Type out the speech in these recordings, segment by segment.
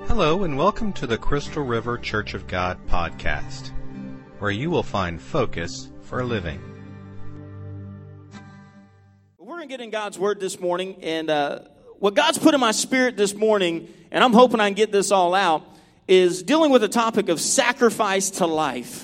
Hello and welcome to the Crystal River Church of God podcast, where you will find focus for living. We're going to get in God's Word this morning, and what God's put in my spirit this morning, and I'm hoping I can get this all out, is dealing with the topic of sacrifice to life.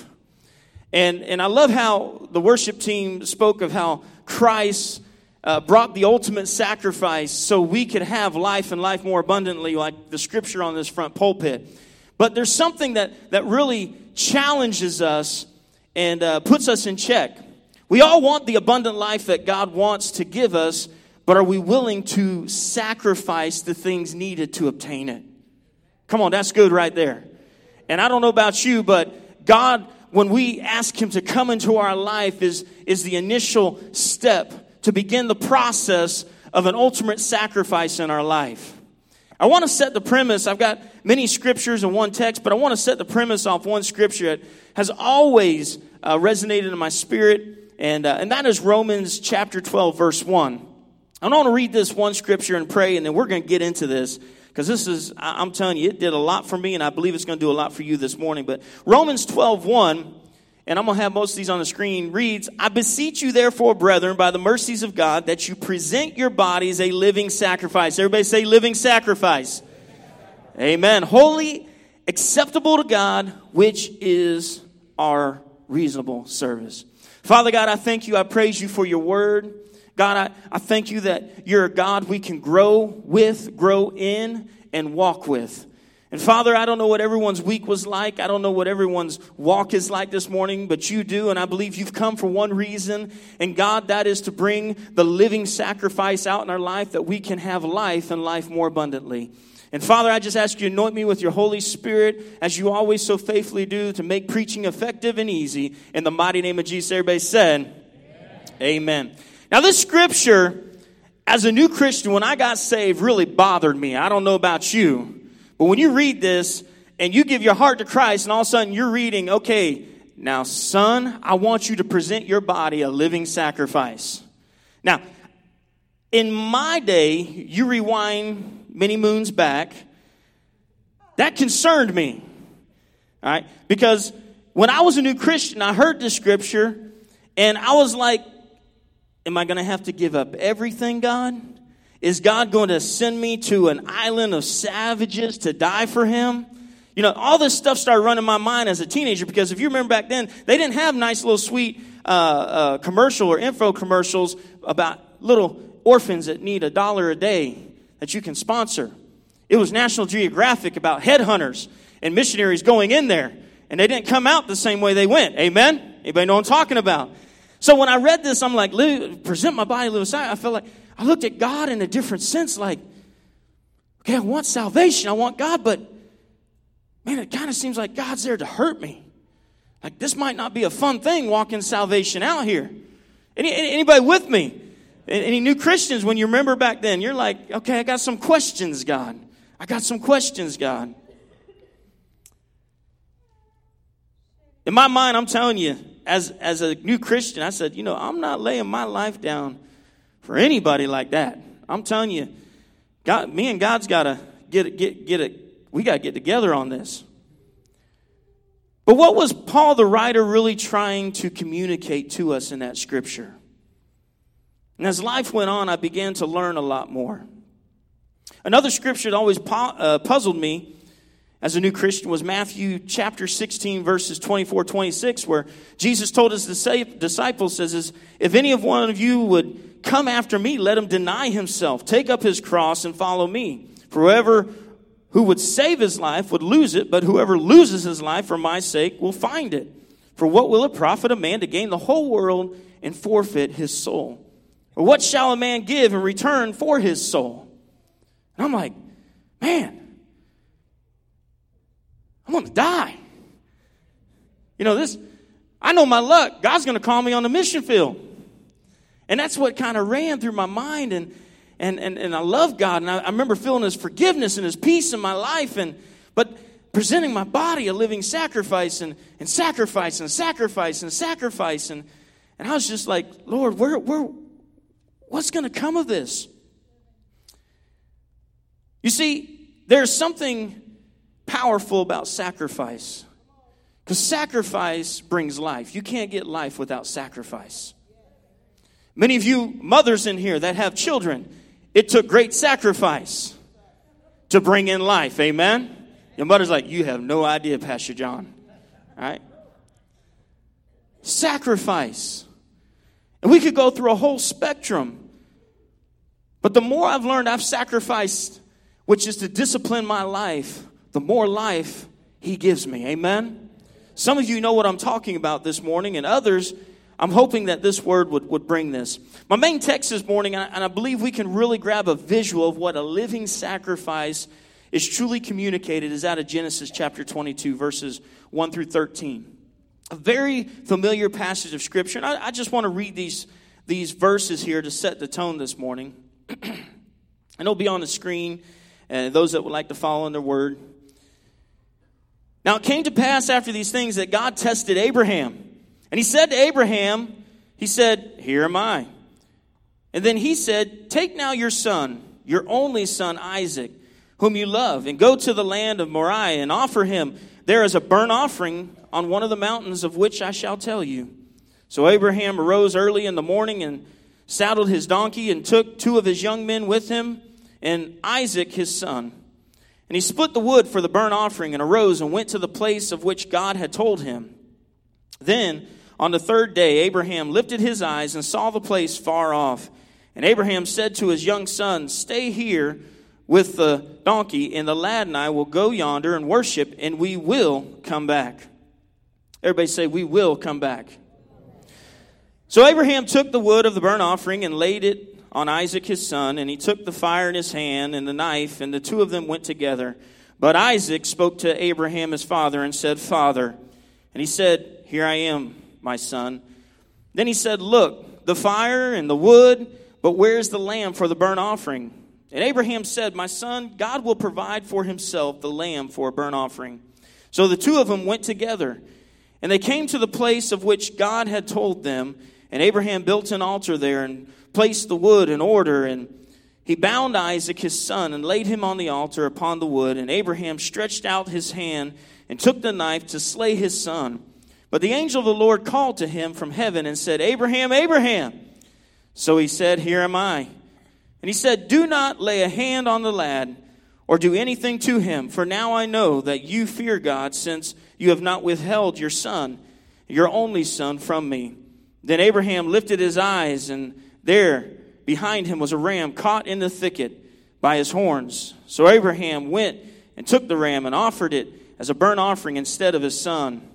And I love how the worship team spoke of how Christ brought the ultimate sacrifice so we could have life and life more abundantly, like the scripture on this front pulpit. But there's something that really challenges us and puts us in check. We all want the abundant life that God wants to give us, but are we willing to sacrifice the things needed to obtain it? Come on, that's good right there. And I don't know about you, but God, when we ask Him to come into our life, is the initial step to begin the process of an ultimate sacrifice in our life. I want to set the premise. I've got many scriptures in one text, but I want to set the premise off one scripture that has always resonated in my spirit, and that is Romans chapter 12, verse 1. I want to read this one scripture and pray, and then we're going to get into this, because this is, I'm telling you, it did a lot for me, and I believe it's going to do a lot for you this morning. But Romans 12, 1, and I'm going to have most of these on the screen, reads, I beseech you therefore, brethren, by the mercies of God, that you present your bodies a living sacrifice. Everybody say living sacrifice. Amen. Holy, acceptable to God, which is our reasonable service. Father God, I thank you. I praise you for your word. God, I thank you that you're a God we can grow with, grow in, and walk with. And Father, I don't know what everyone's week was like. I don't know what everyone's walk is like this morning, but you do, and I believe you've come for one reason. And God, that is to bring the living sacrifice out in our life that we can have life and life more abundantly. And Father, I just ask you to anoint me with your Holy Spirit, as you always so faithfully do, to make preaching effective and easy. In the mighty name of Jesus, everybody said, Amen. Now this scripture, as a new Christian, when I got saved, really bothered me. I don't know about you. But when you read this and you give your heart to Christ and all of a sudden you're reading, okay, now son, I want you to present your body a living sacrifice. Now, in my day, you rewind many moons back, that concerned me. All right? Because when I was a new Christian, I heard this scripture and I was like, am I going to have to give up everything, God? Is God going to send me to an island of savages to die for him? You know, all this stuff started running in my mind as a teenager, because if you remember back then, they didn't have nice little sweet commercial or info commercials about little orphans that need $1 a day that you can sponsor. It was National Geographic about headhunters and missionaries going in there, and they didn't come out the same way they went. Amen? Anybody know what I'm talking about? So when I read this, I'm like, present my body, live aside. I felt like I looked at God in a different sense, like, okay, I want salvation, I want God, but man, it kind of seems like God's there to hurt me. Like, this might not be a fun thing, walking salvation out here. Anybody with me? Any new Christians, when you remember back then, you're like, okay, I got some questions, God. I got some questions, God. In my mind, I'm telling you, as a new Christian, I said, I'm not laying my life down for anybody like that. I'm telling you, God, me and God's got to get it. We got to get together on this. But what was Paul the writer really trying to communicate to us in that scripture? And as life went on, I began to learn a lot more. Another scripture that always puzzled me as a new Christian was Matthew chapter 16, verses 24, 26, where Jesus told his disciples, says, if any of one of you would come after me, let him deny himself, take up his cross and follow me. For whoever who would save his life would lose it, but whoever loses his life for my sake will find it. For what will it profit a man to gain the whole world and forfeit his soul? Or what shall a man give in return for his soul? And I'm like, man, I'm going to die. I know my luck. God's going to call me on the mission field. And that's what kind of ran through my mind. And I love God. And I remember feeling his forgiveness and his peace in my life. But presenting my body a living sacrifice and sacrifice and sacrifice and sacrifice. And I was just like, Lord, what's going to come of this? You see, there's something powerful about sacrifice. Because sacrifice brings life. You can't get life without sacrifice. Many of you mothers in here that have children, it took great sacrifice to bring in life. Amen? Your mother's like, you have no idea, Pastor John. All right? Sacrifice. And we could go through a whole spectrum. But the more I've learned I've sacrificed, which is to discipline my life, the more life he gives me. Amen? Some of you know what I'm talking about this morning, and others, I'm hoping that this word would bring this. My main text this morning, and I believe we can really grab a visual of what a living sacrifice is truly communicated, is out of Genesis chapter 22, verses 1 through 13. A very familiar passage of Scripture. And I just want to read these verses here to set the tone this morning. And it'll be on the screen, and those that would like to follow in their word. Now it came to pass after these things that God tested Abraham. And he said to Abraham, he said, here am I. And then he said, take now your son, your only son Isaac, whom you love, and go to the land of Moriah and offer him there as a burnt offering on one of the mountains of which I shall tell you. So Abraham arose early in the morning and saddled his donkey and took 2 of his young men with him and Isaac his son. And he split the wood for the burnt offering and arose and went to the place of which God had told him. Then on the 3rd day Abraham lifted his eyes and saw the place far off. And Abraham said to his young son, stay here with the donkey, and the lad and I will go yonder and worship, and we will come back. Everybody say, we will come back. So Abraham took the wood of the burnt offering and laid it on Isaac his son, and he took the fire in his hand and the knife, and the 2 of them went together. But Isaac spoke to Abraham his father and said, Father. And he said, here I am, my son. Then he said, look, the fire and the wood, but where's the lamb for the burnt offering? And Abraham said, my son, God will provide for himself the lamb for a burnt offering. So the 2 of them went together, and they came to the place of which God had told them. And Abraham built an altar there and placed the wood in order. And he bound Isaac his son and laid him on the altar upon the wood. And Abraham stretched out his hand and took the knife to slay his son. But the angel of the Lord called to him from heaven and said, Abraham, Abraham. So he said, here am I. And he said, do not lay a hand on the lad or do anything to him, for now I know that you fear God, since you have not withheld your son, your only son, from me. Then Abraham lifted his eyes, and there behind him was a ram caught in the thicket by his horns. So Abraham went and took the ram and offered it as a burnt offering instead of his son.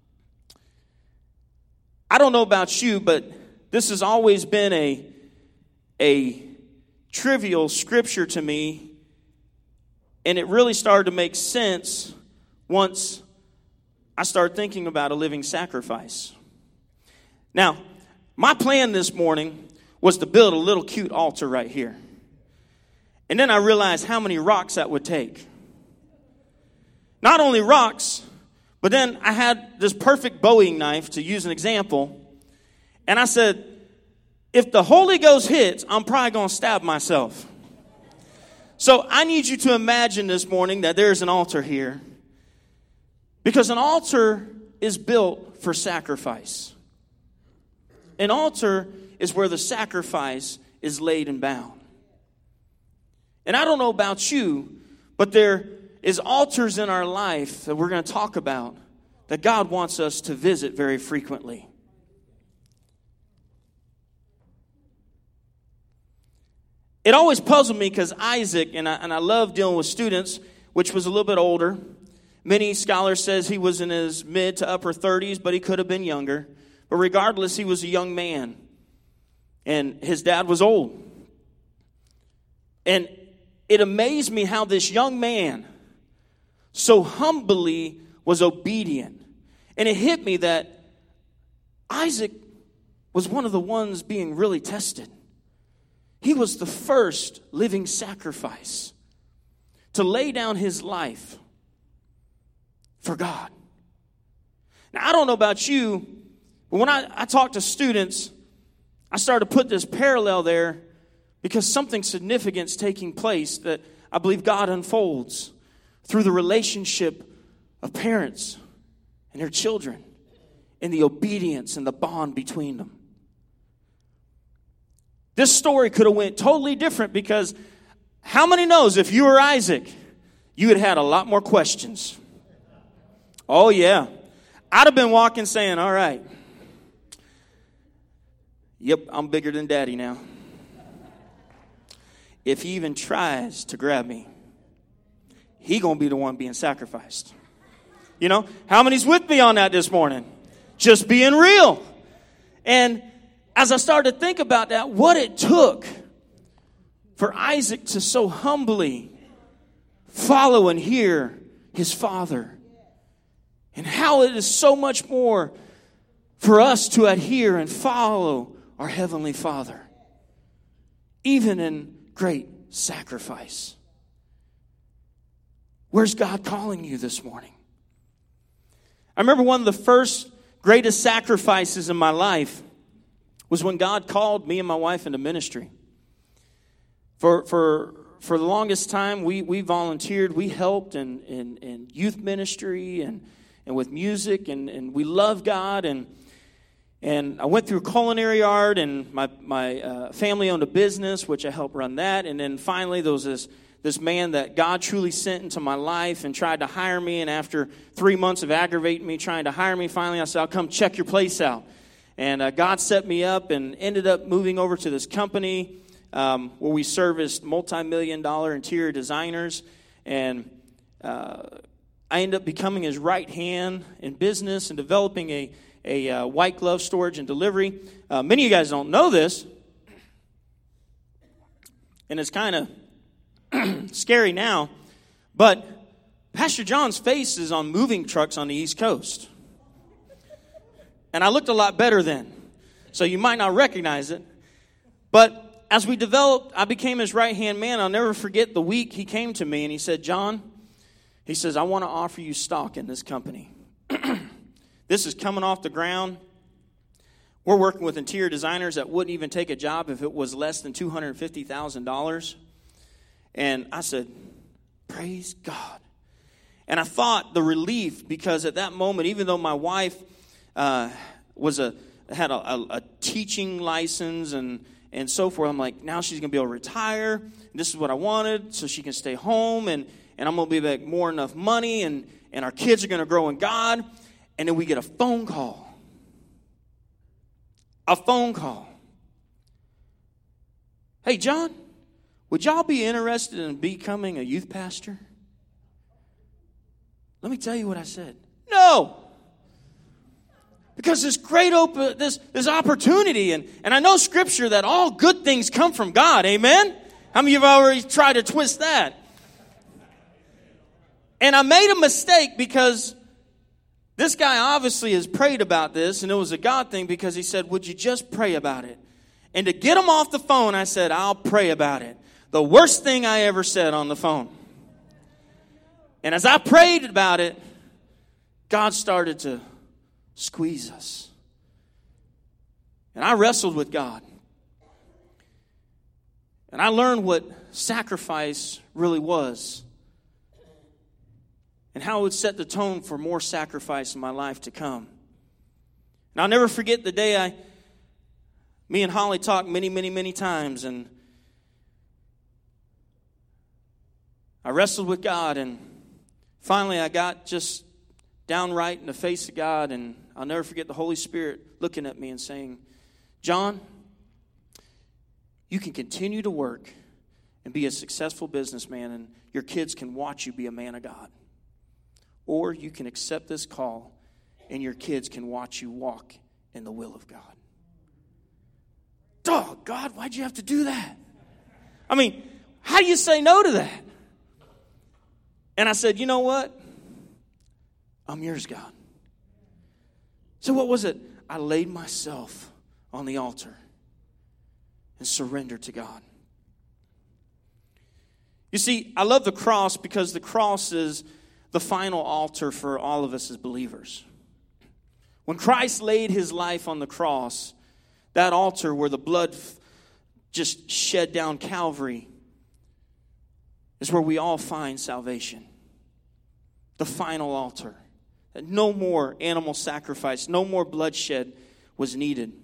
I don't know about you, but this has always been a trivial scripture to me, and it really started to make sense once I started thinking about a living sacrifice. Now, my plan this morning was to build a little cute altar right here. And then I realized how many rocks that would take. Not only rocks, but then I had this perfect Bowie knife, to use an example, and I said, if the Holy Ghost hits, I'm probably going to stab myself. So I need you to imagine this morning that there's an altar here. Because an altar is built for sacrifice. An altar is where the sacrifice is laid and bound. And I don't know about you, but there is altars in our life that we're going to talk about that God wants us to visit very frequently. It always puzzled me because Isaac, and I love dealing with students, which was a little bit older. Many scholars says he was in his mid to upper 30s, but he could have been younger. But regardless, he was a young man. And his dad was old. And it amazed me how this young man so humbly was obedient. And it hit me that Isaac was one of the ones being really tested. He was the first living sacrifice to lay down his life for God. Now, I don't know about you, but when I talk to students, I start to put this parallel there because something significant is taking place that I believe God unfolds through the relationship of parents and their children, and the obedience and the bond between them. This story could have went totally different, because how many knows if you were Isaac, you had had a lot more questions? Oh yeah. I'd have been walking saying, all right, yep, I'm bigger than Daddy now. If he even tries to grab me, he gonna be the one being sacrificed. You know, how many's with me on that this morning? Just being real. And as I started to think about that, what it took for Isaac to so humbly follow and hear his father, and how it is so much more for us to adhere and follow our Heavenly Father, even in great sacrifice. Where's God calling you this morning? I remember one of the first greatest sacrifices in my life was when God called me and my wife into ministry. For the longest time, we volunteered, we helped in youth ministry and with music, and we love God, and I went through culinary art, and my family owned a business, which I helped run that. And then finally, there was this man that God truly sent into my life and tried to hire me. And after 3 months of aggravating me, trying to hire me, finally I said, I'll come check your place out. And God set me up and ended up moving over to this company where we serviced multi-million-dollar interior designers. And I ended up becoming his right hand in business and developing a white glove storage and delivery. Many of you guys don't know this, and it's kind of scary now, but Pastor John's face is on moving trucks on the East Coast. And I looked a lot better then, so you might not recognize it. But as we developed, I became his right-hand man. I'll never forget the week he came to me and he said, John, he says, I want to offer you stock in this company. This is coming off the ground. We're working with interior designers that wouldn't even take a job if it was less than $250,000. And I said, praise God. And I thought the relief, because at that moment, even though my wife had a teaching license and so forth, I'm like, now she's going to be able to retire. This is what I wanted, so she can stay home, and I'm going to be like more enough money, and our kids are going to grow in God. And then we get a phone call. A phone call. Hey, John, would y'all be interested in becoming a youth pastor? Let me tell you what I said. No. Because this great this opportunity, and I know Scripture that all good things come from God. Amen? How many of you have already tried to twist that? And I made a mistake, because this guy obviously has prayed about this, and it was a God thing, because he said, would you just pray about it? And to get him off the phone, I said, I'll pray about it. The worst thing I ever said on the phone. And as I prayed about it, God started to squeeze us. And I wrestled with God. And I learned what sacrifice really was, and how it would set the tone for more sacrifice in my life to come. And I'll never forget the day me and Holly talked many, many, many times, and I wrestled with God, and finally I got just downright in the face of God, and I'll never forget the Holy Spirit looking at me and saying, John, you can continue to work and be a successful businessman, and your kids can watch you be a man of God. Or you can accept this call, and your kids can watch you walk in the will of God. Dog, God, why'd you have to do that? I mean, how do you say no to that? And I said, you know what? I'm yours, God. So what was it? I laid myself on the altar and surrendered to God. You see, I love the cross, because the cross is the final altar for all of us as believers. When Christ laid his life on the cross, that altar where the blood just shed down Calvary is where we all find salvation. the final altar. That no more animal sacrifice, no more bloodshed was needed.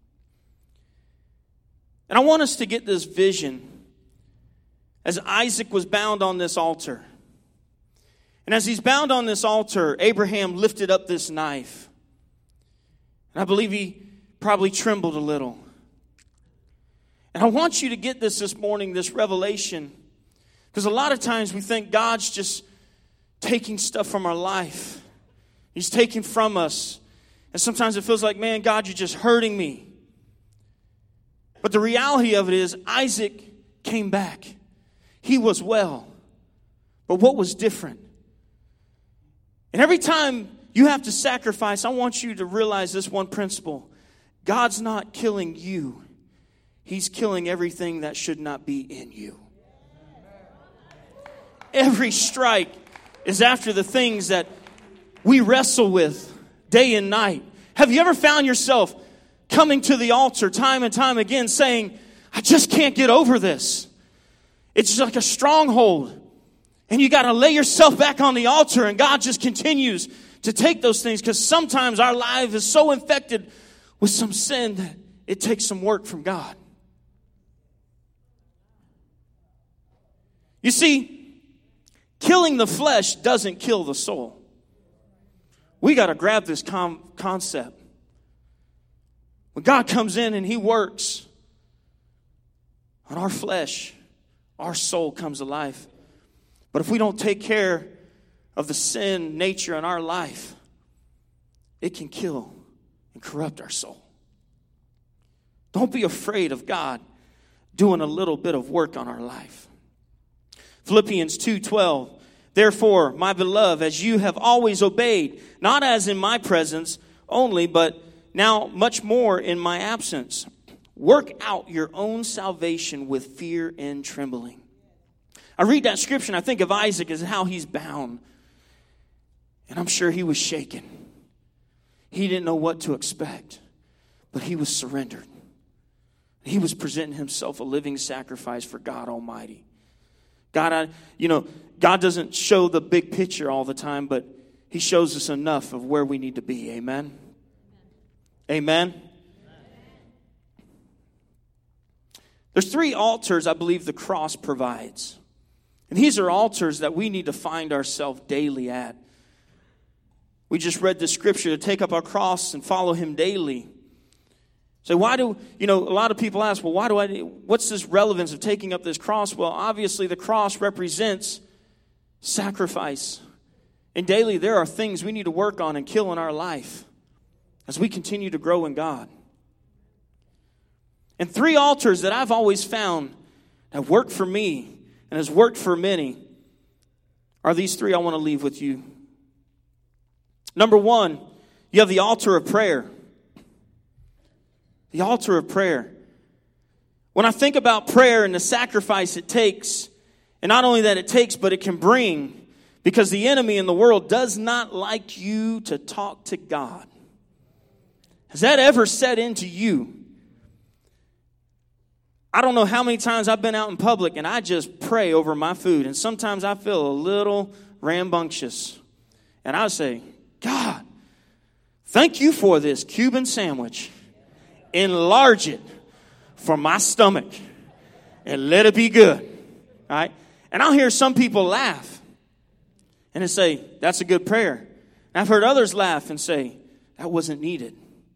And I want us to get this vision as Isaac was bound on this altar. And as he's bound on this altar, Abraham lifted up this knife. And I believe he probably trembled a little. And I want you to get this morning, this revelation. Because a lot of times we think God's just taking stuff from our life. He's taking from us. And sometimes it feels like, man, God, you're just hurting me. But the reality of it is, Isaac came back. He was well. But what was different? And every time you have to sacrifice, I want you to realize this one principle. God's not killing you. He's killing everything that should not be in you. Every strike is after the things that we wrestle with day and night. Have you ever found yourself coming to the altar time and time again saying, I just can't get over this? It's like a stronghold. And you got to lay yourself back on the altar, and God just continues to take those things, because sometimes our life is so infected with some sin that it takes some work from God. You see, killing the flesh doesn't kill the soul. We got to grab this concept. When God comes in and He works on our flesh, our soul comes alive. But if we don't take care of the sin nature in our life, it can kill and corrupt our soul. Don't be afraid of God doing a little bit of work on our life. Philippians 2:12, therefore, my beloved, as you have always obeyed, not as in my presence only, but now much more in my absence, work out your own salvation with fear and trembling. I read that scripture and I think of Isaac as how he's bound. And I'm sure he was shaken. He didn't know what to expect, but he was surrendered. He was presenting himself a living sacrifice for God Almighty. God, God doesn't show the big picture all the time, but He shows us enough of where we need to be. Amen? Amen? There's 3 altars I believe the cross provides. And these are altars that we need to find ourselves daily at. We just read the scripture to take up our cross and follow Him daily. So why do, a lot of people ask, well, what's this relevance of taking up this cross? Well, obviously the cross represents sacrifice. And daily there are things we need to work on and kill in our life as we continue to grow in God. And 3 altars that I've always found that work for me and has worked for many are these 3 I want to leave with you. Number 1, you have the altar of prayer. The altar of prayer. When I think about prayer and the sacrifice it takes, and not only that it takes, but it can bring, because the enemy in the world does not like you to talk to God. Has that ever set into you? I don't know how many times I've been out in public and I just pray over my food. And sometimes I feel a little rambunctious. And I say, God, thank you for this Cuban sandwich. Enlarge it for my stomach and let it be good. All right? And I'll hear some people laugh and they say, that's a good prayer. And I've heard others laugh and say, that wasn't needed.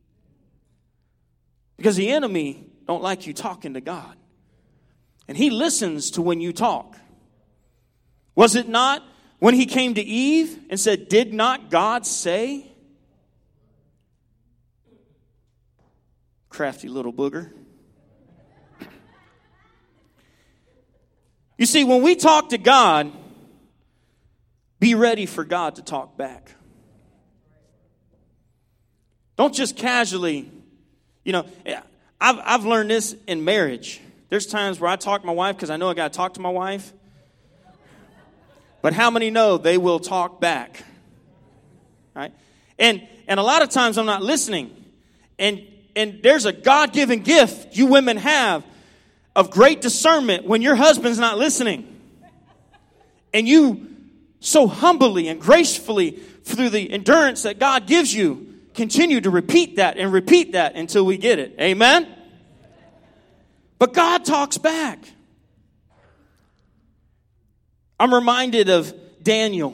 Because the enemy don't like you talking to God. And he listens to when you talk. Was it not when he came to Eve and said, did not God say? Crafty little booger. You see, when we talk to God, be ready for God to talk back. Don't just casually, I've learned this in marriage. There's times where I talk to my wife because I know I got to talk to my wife. But how many know they will talk back? Right? And a lot of times I'm not listening. And there's a God-given gift you women have of great discernment when your husband's not listening. And you so humbly and gracefully through the endurance that God gives you, continue to repeat that until we get it. Amen? But God talks back. I'm reminded of Daniel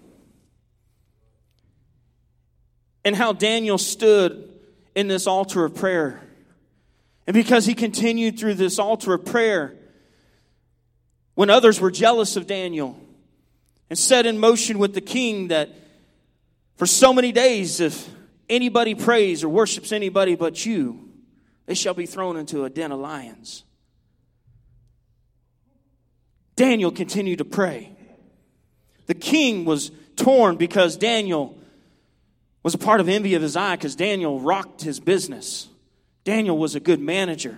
and how Daniel stood in this altar of prayer. And because he continued through this altar of prayer, when others were jealous of Daniel and set in motion with the king that for so many days, if anybody prays or worships anybody but you, they shall be thrown into a den of lions. Daniel continued to pray. The king was torn because Daniel was a part of envy of his eye because Daniel rocked his business. Daniel was a good manager.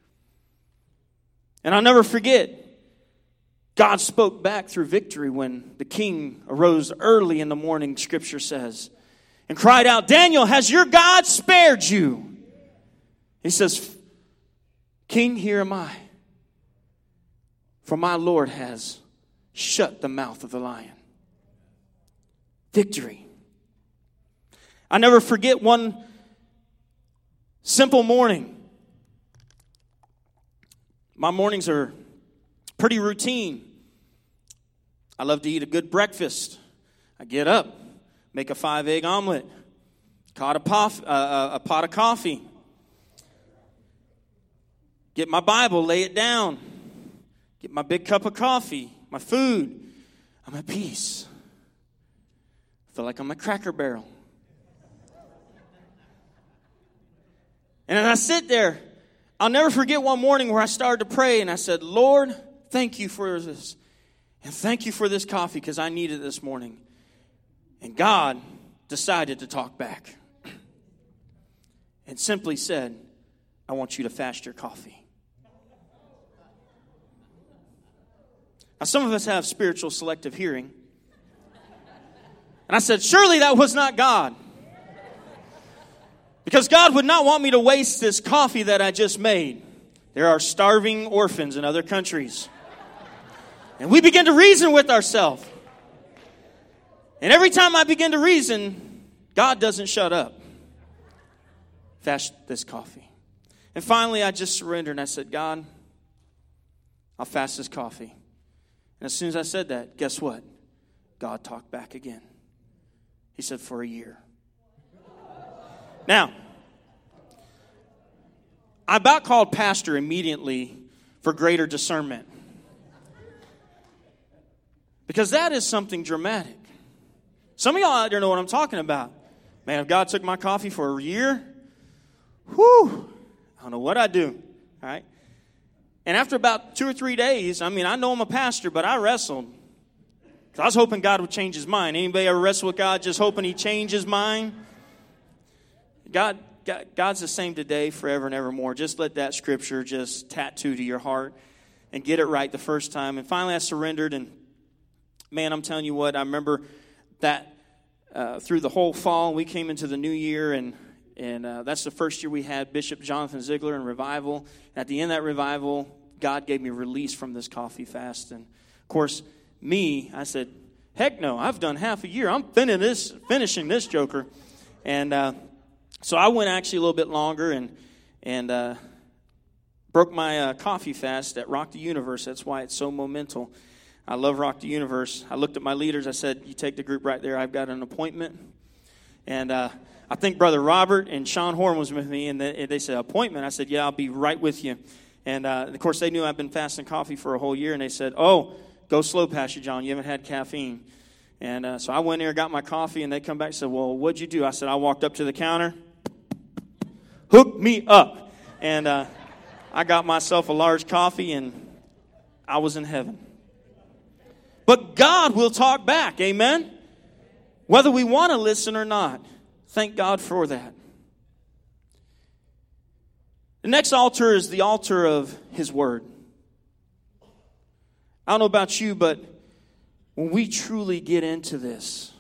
And I'll never forget, God spoke back through victory when the king arose early in the morning, Scripture says, and cried out, "Daniel, has your God spared you?" He says, "King, here am I. For my Lord has shut the mouth of the lion." Victory. I never forget one simple morning. My mornings are pretty routine. I love to eat a good breakfast. I get up, make a 5-egg omelet, a pot of coffee, get my Bible, lay it down, get my big cup of coffee, my food. I'm at peace. I feel like I'm a Cracker Barrel. And as I sit there, I'll never forget one morning where I started to pray and I said, "Lord, thank you for this. And thank you for this coffee because I need it this morning." And God decided to talk back and simply said, "I want you to fast your coffee." Now, some of us have spiritual selective hearing. And I said, surely that was not God. Because God would not want me to waste this coffee that I just made. There are starving orphans in other countries. And we begin to reason with ourselves. And every time I begin to reason, God doesn't shut up. Fast this coffee. And finally, I just surrendered and I said, "God, I'll fast this coffee." And as soon as I said that, guess what? God talked back again. He said, "For a year." Now, I about called pastor immediately for greater discernment. Because that is something dramatic. Some of y'all out there know what I'm talking about. Man, if God took my coffee for a year, whew, I don't know what I'd do. All right? And after about 2 or 3 days, I know I'm a pastor, but I wrestled. Because I was hoping God would change his mind. Anybody ever wrestle with God just hoping he changed his mind? God's the same today, forever and evermore. Just let that scripture just tattoo to your heart and get it right the first time. And finally I surrendered, and man, I'm telling you what, I remember that through the whole fall, we came into the new year, and that's the first year we had Bishop Jonathan Ziegler in revival. At the end of that revival, God gave me release from this coffee fast. And of course, I said, heck no, I've done half a year. I'm finishing this joker. And so I went actually a little bit longer and broke my coffee fast at Rock the Universe. That's why it's so monumental. I love Rock the Universe. I looked at my leaders. I said, "You take the group right there. I've got an appointment." And I think Brother Robert and Sean Horn was with me, and they said, "Appointment?" I said, "Yeah, I'll be right with you." And of course, they knew I've been fasting coffee for a whole year, and they said, "Oh, go slow, Pastor John. You haven't had caffeine." And so I went there, got my coffee, and they come back and said, "Well, what'd you do?" I said, "I walked up to the counter, hooked me up, and I got myself a large coffee, and I was in heaven." But God will talk back, amen? Whether we want to listen or not. Thank God for that. The next altar is the altar of His Word. I don't know about you, but when we truly get into this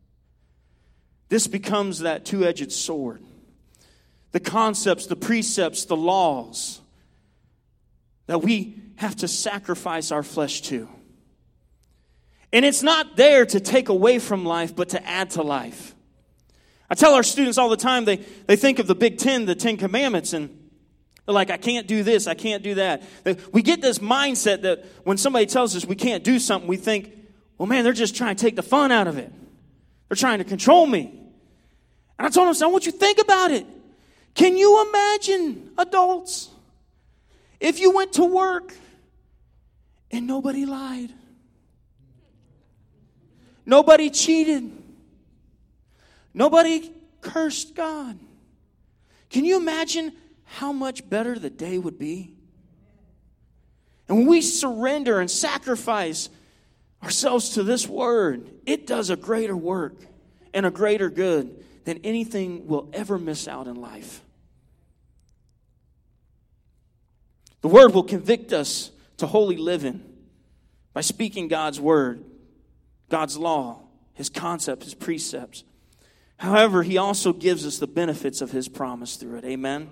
becomes that two-edged sword. The concepts, the precepts, the laws that we have to sacrifice our flesh to. And it's not there to take away from life, but to add to life. I tell our students all the time, they think of the Big Ten, the 10 Commandments, and they're like, I can't do this, I can't do that. We get this mindset that when somebody tells us we can't do something, we think, well, man, they're just trying to take the fun out of it. They're trying to control me. And I told them, I want you to think about it. Can you imagine, adults, if you went to work and nobody lied? Nobody cheated. Nobody cursed God. Can you imagine how much better the day would be? And when we surrender and sacrifice ourselves to this word, it does a greater work and a greater good than anything we'll ever miss out in life. The word will convict us to holy living by speaking God's word, God's law, his concepts, his precepts. However, he also gives us the benefits of his promise through it. Amen?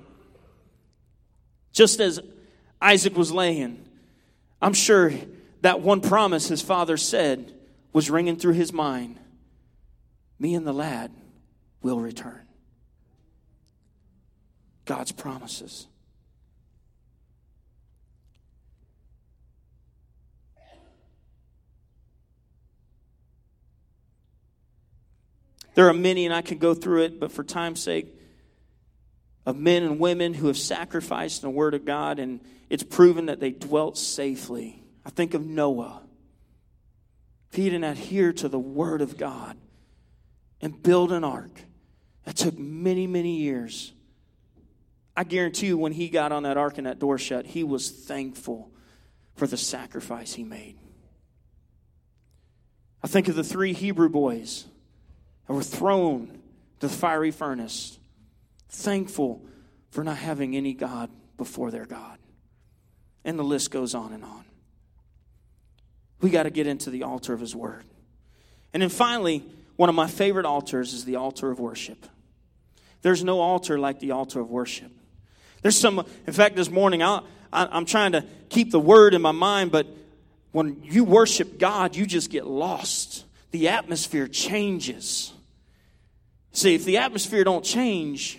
Just as Isaac was laying, I'm sure that one promise his father said was ringing through his mind. Me and the lad will return. God's promises. There are many, and I can go through it, but for time's sake, of men and women who have sacrificed the word of God, and it's proven that they dwelt safely. I think of Noah. If he didn't adhere to the word of God and build an ark, that took many, many years. I guarantee you when he got on that ark and that door shut, he was thankful for the sacrifice he made. I think of the 3 Hebrew boys that were thrown to the fiery furnace, thankful for not having any God before their God. And the list goes on and on. We got to get into the altar of his word. And then finally, one of my favorite altars is the altar of worship. There's no altar like the altar of worship. In fact, this morning, I'm trying to keep the word in my mind, but when you worship God, you just get lost. The atmosphere changes. See, if the atmosphere don't change,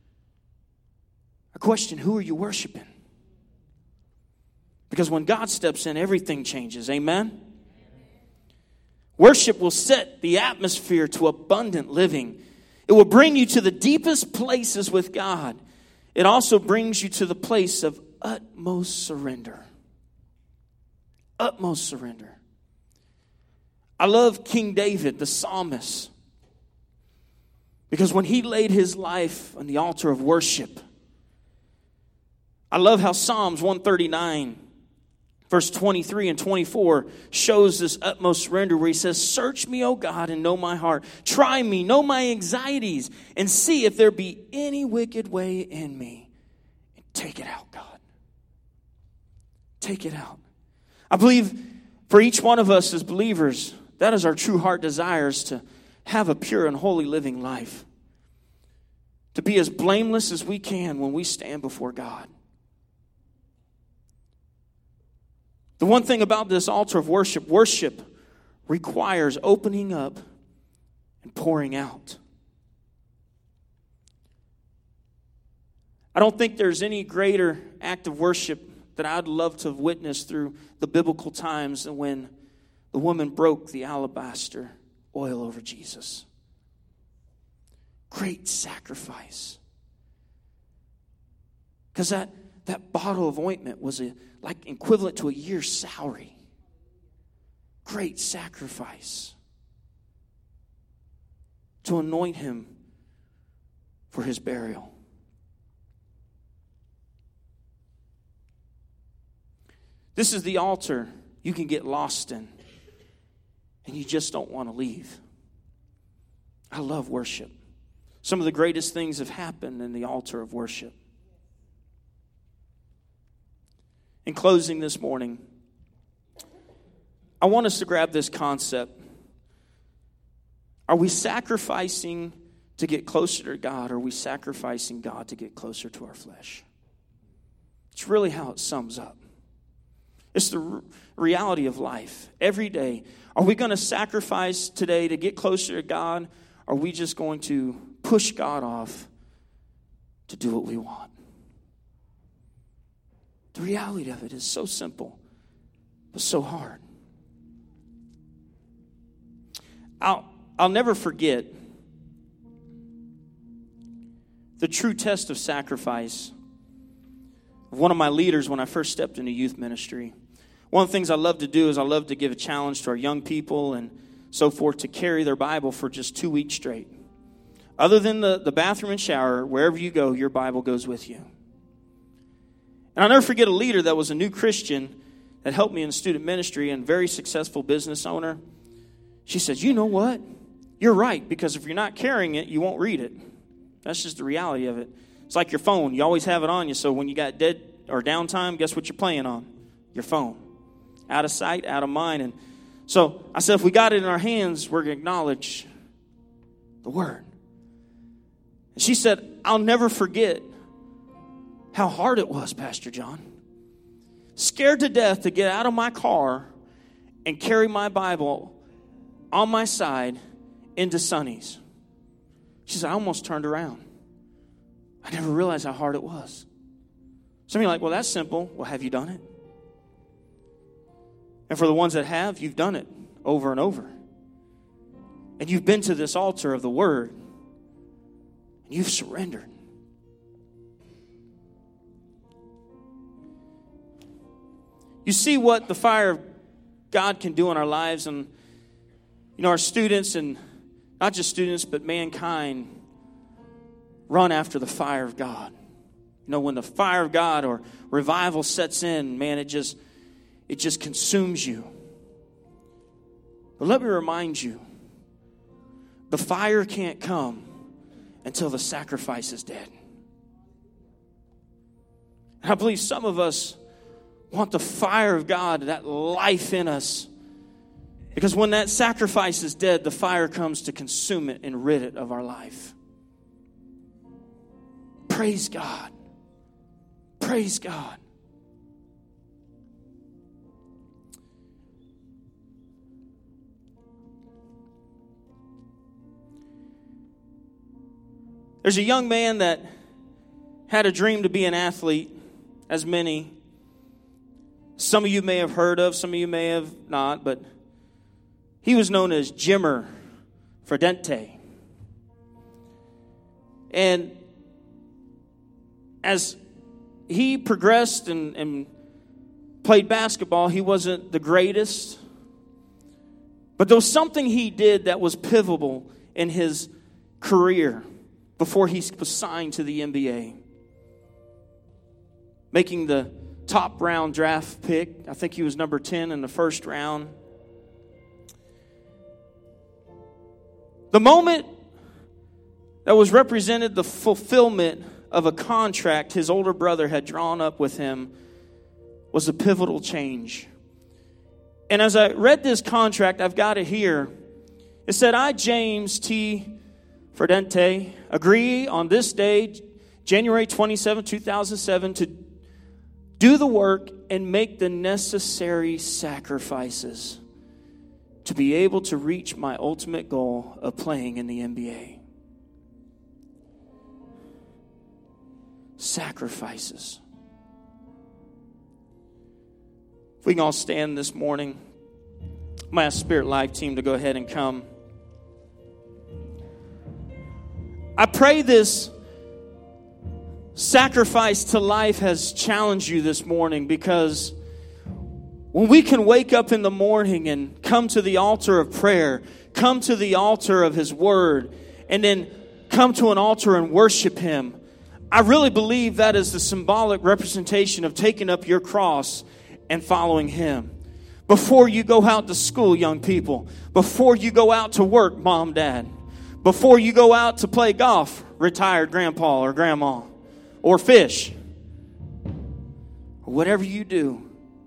I question, who are you worshiping? Because when God steps in, everything changes. Amen? Worship will set the atmosphere to abundant living. It will bring you to the deepest places with God. It also brings you to the place of utmost surrender. Utmost surrender. I love King David, the psalmist, because when he laid his life on the altar of worship, I love how Psalms 139, verse 23 and 24 shows this utmost surrender where he says, search me, O God, and know my heart. Try me, know my anxieties, and see if there be any wicked way in me. And take it out, God. Take it out. I believe for each one of us as believers, that is our true heart desires, to have a pure and holy living life. To be as blameless as we can when we stand before God. The one thing about this altar of worship requires opening up and pouring out. I don't think there's any greater act of worship that I'd love to have witnessed through the biblical times than when the woman broke the alabaster oil over Jesus. Great sacrifice. Because that bottle of ointment was like equivalent to a year's salary. Great sacrifice. To anoint him for his burial. This is the altar you can get lost in, and you just don't want to leave. I love worship. Some of the greatest things have happened in the altar of worship. In closing this morning, I want us to grab this concept. Are we sacrificing to get closer to God, or are we sacrificing God to get closer to our flesh? It's really how it sums up. It's the reality of life. Every day. Are we going to sacrifice today to get closer to God? Or are we just going to push God off to do what we want? The reality of it is so simple, but so hard. I'll never forget the true test of sacrifice of one of my leaders when I first stepped into youth ministry. One of the things I love to do is I love to give a challenge to our young people and so forth to carry their Bible for just 2 weeks straight. Other than the bathroom and shower, wherever you go, your Bible goes with you. And I'll never forget a leader that was a new Christian that helped me in student ministry and very successful business owner. She says, you know what? You're right, because if you're not carrying it, you won't read it. That's just the reality of it. It's like your phone. You always have it on you, so when you got dead or downtime, guess what you're playing on? Your phone. Out of sight, out of mind. And so I said, if we got it in our hands, we're going to acknowledge the Word. And she said, I'll never forget how hard it was, Pastor John. Scared to death to get out of my car and carry my Bible on my side into Sonny's. She said, I almost turned around. I never realized how hard it was. Some of you are like, well, that's simple. Well, have you done it? And for the ones that have, you've done it over and over. And you've been to this altar of the Word. And you've surrendered. You see what the fire of God can do in our lives. And, you know, our students, and not just students, but mankind, run after the fire of God. You know, when the fire of God or revival sets in, man, it just consumes you. But let me remind you, the fire can't come until the sacrifice is dead. And I believe some of us want the fire of God, that life in us. Because when that sacrifice is dead, the fire comes to consume it and rid it of our life. Praise God. Praise God. There's a young man that had a dream to be an athlete, as many. Some of you may have heard of, some of you may have not, but he was known as Jimmer Fredente. And as he progressed and played basketball, he wasn't the greatest. But there was something he did that was pivotal in his career before he was signed to the NBA. Making the top round draft pick. I think he was number 10 in the first round. The moment that was represented the fulfillment of a contract his older brother had drawn up with him was a pivotal change. And as I read this contract, I've got it here. It said, I, James T. Fredente, agree on this day, January 27, 2007, to do the work and make the necessary sacrifices to be able to reach my ultimate goal of playing in the NBA. Sacrifices. If we can all stand this morning, I'm going to ask Spirit Life team to go ahead and come. I pray this sacrifice to life has challenged you this morning, because when we can wake up in the morning and come to the altar of prayer, come to the altar of His Word, and then come to an altar and worship Him, I really believe that is the symbolic representation of taking up your cross and following Him. Before you go out to school, young people, before you go out to work, mom, dad, before you go out to play golf, retired grandpa or grandma, or fish, or whatever you do,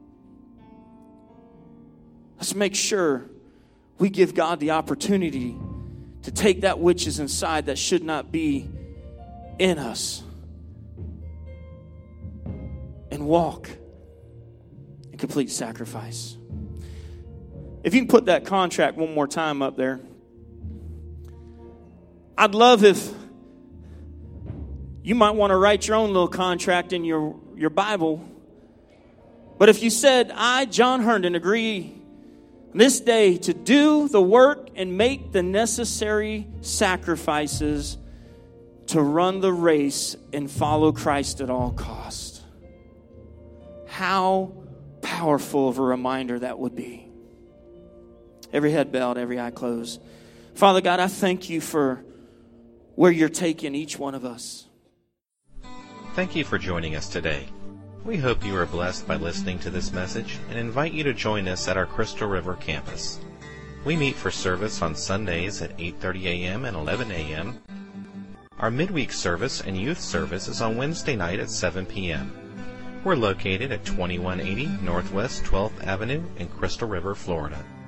let's make sure we give God the opportunity to take that which is inside that should not be in us and walk and complete sacrifice. If you can put that contract one more time up there. I'd love if you might want to write your own little contract in your Bible. But if you said, I, John Herndon, agree this day to do the work and make the necessary sacrifices to run the race and follow Christ at all costs. How powerful of a reminder that would be. Every head bowed, every eye closed. Father God, I thank you for where you're taking each one of us. Thank you for joining us today. We hope you are blessed by listening to this message and invite you to join us at our Crystal River campus. We meet for service on Sundays at 8:30 a.m. and 11 a.m. Our midweek service and youth service is on Wednesday night at 7 p.m. We're located at 2180 Northwest 12th Avenue in Crystal River, Florida.